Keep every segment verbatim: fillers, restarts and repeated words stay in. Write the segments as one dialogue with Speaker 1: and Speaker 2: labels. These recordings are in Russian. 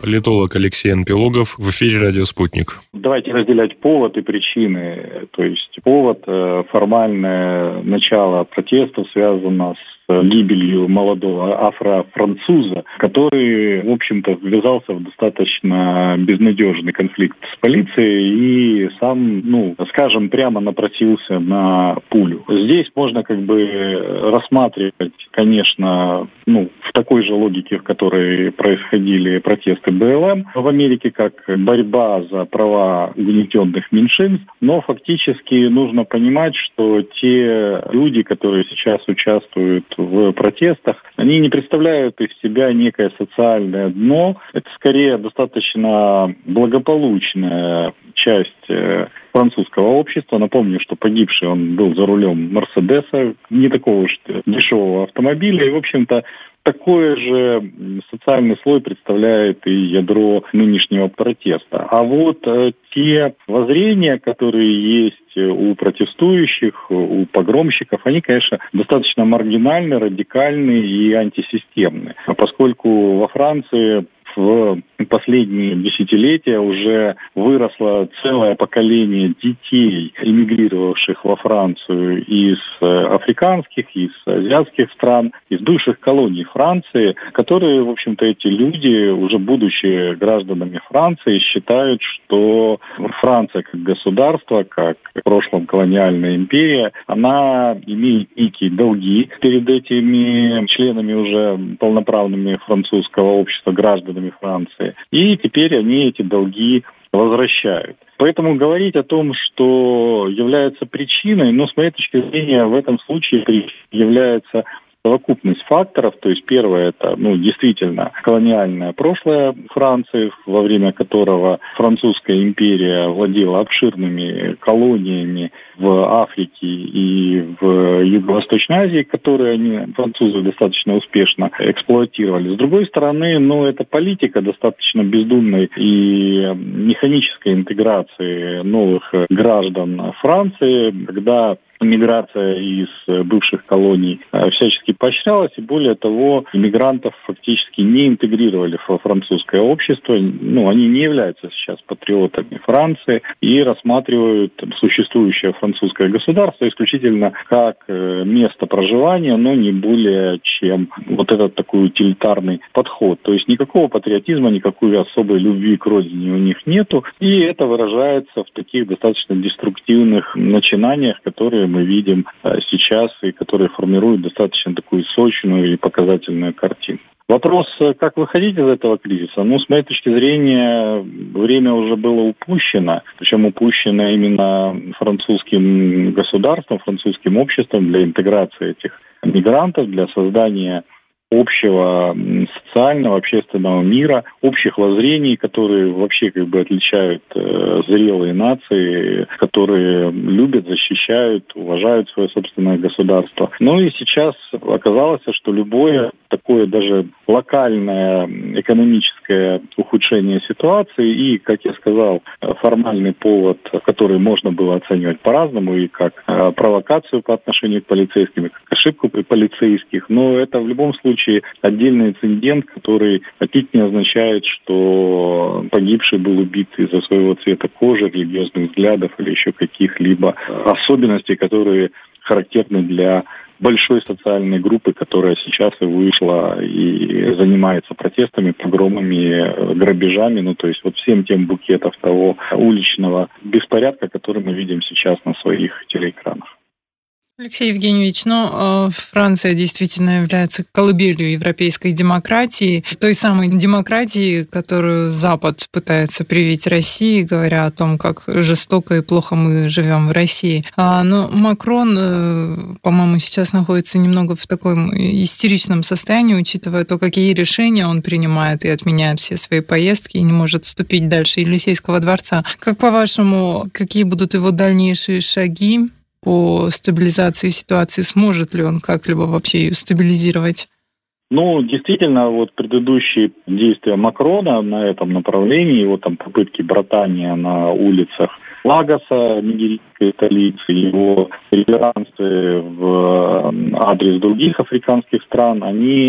Speaker 1: Политолог Алексей Анпилогов в эфире «Радио Спутник».
Speaker 2: Давайте разделять повод и причины. То есть повод – формальное начало протестов связано с гибелью молодого афро-француза, который, в общем-то, ввязался в достаточно безнадежный конфликт с полицией и сам, ну, скажем, прямо напросился на пулю. Здесь можно как бы рассматривать, конечно, ну, в такой же логике, в которой происходили протесты бэ эл эм в Америке, как борьба за права угнетенных меньшинств, но фактически нужно понимать, что те люди, которые сейчас участвуют в протестах, они не представляют из себя некое социальное дно. Это скорее достаточно благополучная часть французского общества. Напомню, что погибший он был за рулем Мерседеса, не такого уж дешевого автомобиля. И, в общем-то, такой же социальный слой представляет и ядро нынешнего протеста. А вот э, те воззрения, которые есть у протестующих, у погромщиков, они, конечно, достаточно маргинальны, радикальны и антисистемны. А поскольку во Франции в последние десятилетия уже выросло целое поколение детей, эмигрировавших во Францию из африканских, из азиатских стран, из бывших колоний Франции, которые, в общем-то, эти люди, уже будучи гражданами Франции, считают, что Франция как государство, как в прошлом колониальная империя, она имеет некие долги перед этими членами уже полноправными французского общества, гражданами Франции. И теперь они эти долги возвращают. Поэтому говорить о том, что является причиной, ну, с моей точки зрения, в этом случае является совокупность факторов. То есть первое – это, ну, действительно колониальное прошлое Франции, во время которого французская империя владела обширными колониями в Африке и в Юго-Восточной Азии, которые они, французы, достаточно успешно эксплуатировали. С другой стороны, ну, это политика достаточно бездумной и механической интеграции новых граждан Франции, когда миграция из бывших колоний всячески поощрялась, и более того, иммигрантов фактически не интегрировали во французское общество. Ну, они не являются сейчас патриотами Франции и рассматривают существующее французское государство исключительно как место проживания, но не более чем вот этот такой утилитарный подход. То есть никакого патриотизма, никакой особой любви к родине у них нету, и это выражается в таких достаточно деструктивных начинаниях, которые мы видим сейчас и которые формируют достаточно такую сочную и показательную картину. Вопрос, как выходить из этого кризиса? Ну, с моей точки зрения, время уже было упущено, причем упущено именно французским государством, французским обществом для интеграции этих мигрантов, для создания общего социального, общественного мира, общих воззрений, которые вообще как бы отличают э, зрелые нации, которые любят, защищают, уважают свое собственное государство. Ну и сейчас оказалось, что любое такое даже локальное экономическое ухудшение ситуации и, как я сказал, формальный повод, который можно было оценивать по-разному, и как э, провокацию по отношению к полицейским, и как ошибку при полицейских, но это в любом случае отдельный инцидент, который отнюдь не означает, что погибший был убит из-за своего цвета кожи, религиозных взглядов или еще каких-либо особенностей, которые характерны для большой социальной группы, которая сейчас и вышла и занимается протестами, погромами, грабежами, ну то есть вот всем тем букетом того уличного беспорядка, который мы видим сейчас на своих телеэкранах.
Speaker 3: Алексей Евгеньевич, ну, Франция действительно является колыбелью европейской демократии, той самой демократии, которую Запад пытается привить России, говоря о том, как жестоко и плохо мы живем в России. Но Макрон, по-моему, сейчас находится немного в таком истеричном состоянии, учитывая то, какие решения он принимает и отменяет все свои поездки, и не может ступить дальше Елисейского дворца. Как по-вашему, какие будут его дальнейшие шаги по стабилизации ситуации? Сможет ли он как-либо вообще ее стабилизировать?
Speaker 2: Ну, действительно, вот предыдущие действия Макрона на этом направлении, его там попытки братания на улицах Лагоса, нигерийской столицы, его реверансы в адрес других африканских стран, они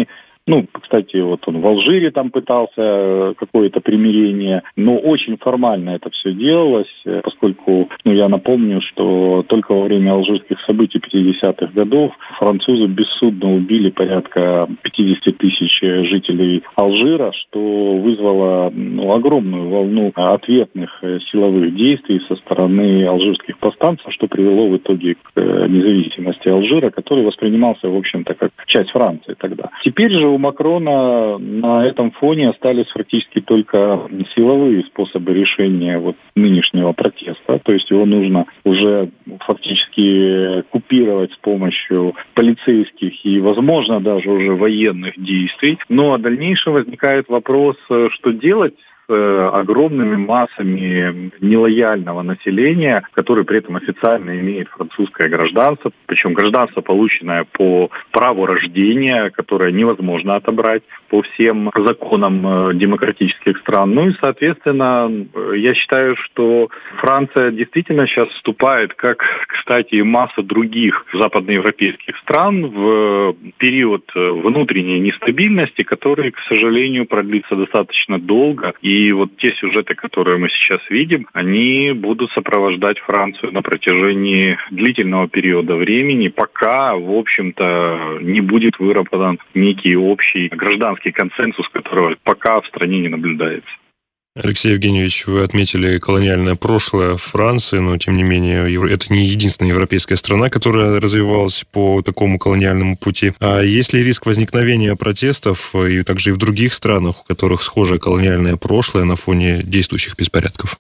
Speaker 2: Ну, кстати, вот он в Алжире там пытался какое-то примирение, но очень формально это все делалось, поскольку, ну, я напомню, что только во время алжирских событий пятидесятых годов французы бессудно убили порядка пятьдесят тысяч жителей Алжира, что вызвало, ну, огромную волну ответных силовых действий со стороны алжирских повстанцев, что привело в итоге к независимости Алжира, который воспринимался, в общем-то, как часть Франции тогда. Теперь же у Макрона на этом фоне остались фактически только силовые способы решения вот нынешнего протеста. То есть его нужно уже фактически купировать с помощью полицейских и, возможно, даже уже военных действий. Но а дальнейшем возникает вопрос, что делать с огромными массами нелояльного населения, которое при этом официально имеет французское гражданство, причем гражданство, полученное по праву рождения, которое невозможно отобрать по всем законам демократических стран. Ну и, соответственно, я считаю, что Франция действительно сейчас вступает, как, кстати, и масса других западноевропейских стран, в период внутренней нестабильности, который, к сожалению, продлится достаточно долго. И И вот те сюжеты, которые мы сейчас видим, они будут сопровождать Францию на протяжении длительного периода времени, пока, в общем-то, не будет выработан некий общий гражданский консенсус, которого пока в стране не наблюдается.
Speaker 1: Алексей Евгеньевич, вы отметили колониальное прошлое Франции, но, тем не менее, это не единственная европейская страна, которая развивалась по такому колониальному пути. А есть ли риск возникновения протестов и также и в других странах, у которых схожее колониальное прошлое на фоне действующих беспорядков?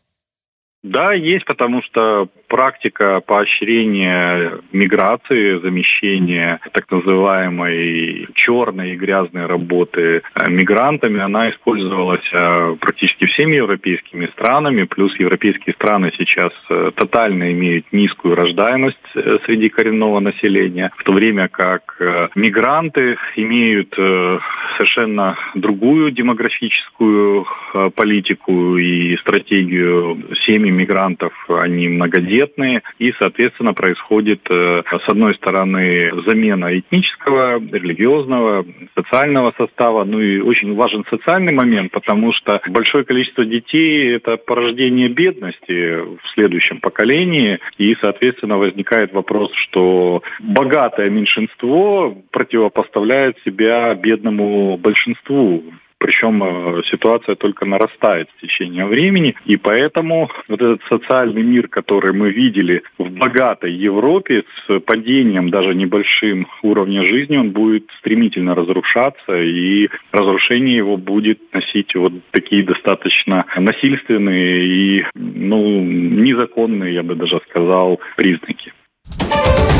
Speaker 2: Да, есть, потому что практика поощрения миграции, замещения так называемой черной и грязной работы мигрантами, она использовалась практически всеми европейскими странами, плюс европейские страны сейчас тотально имеют низкую рождаемость среди коренного населения, в то время как мигранты имеют совершенно другую демографическую политику и стратегию. Семьи мигрантов, они многодетные, и, соответственно, происходит, с одной стороны, замена этнического, религиозного, социального состава, ну и очень важен социальный момент, потому что большое количество детей – это порождение бедности в следующем поколении, и, соответственно, возникает вопрос, что богатое меньшинство противопоставляет себя бедному большинству. Причем ситуация только нарастает с течением времени, и поэтому вот этот социальный мир, который мы видели в богатой Европе с падением даже небольшим уровня жизни, он будет стремительно разрушаться, и разрушение его будет носить вот такие достаточно насильственные и, ну, незаконные, я бы даже сказал, признаки.